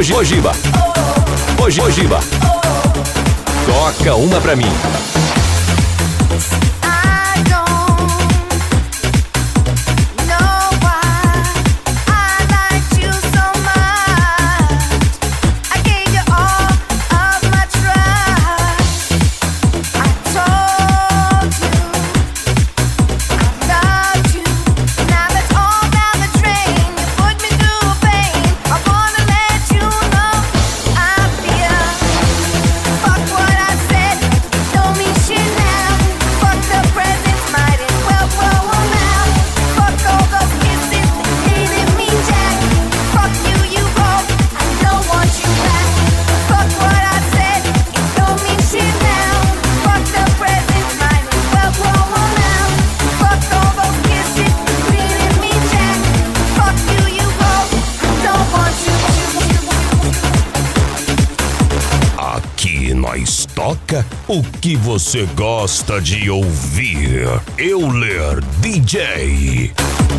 Mojiba. Toca uma pra mim. Nós toca o que você gosta de ouvir. Euler DJ.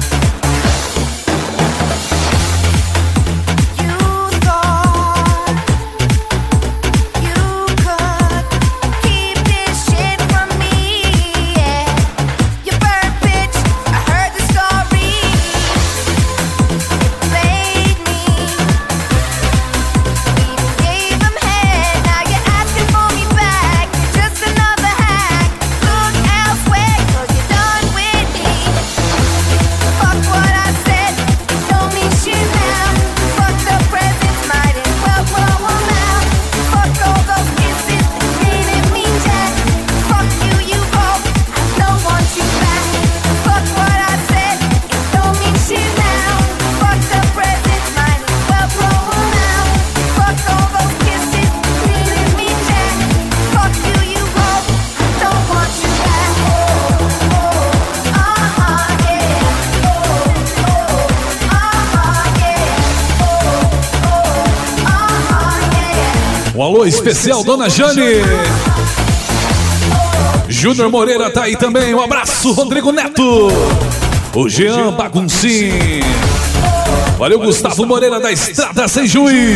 Um alô especial, Dona Jane. Júnior Moreira tá aí também. Um abraço, Rodrigo Neto. O Jean Baguncin. Valeu, Gustavo Moreira da Estrada Sem Juiz.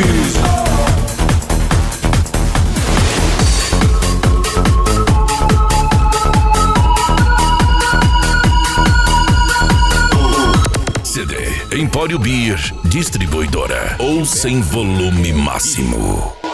CD Empório Beer Distribuidora. Ou sem volume máximo.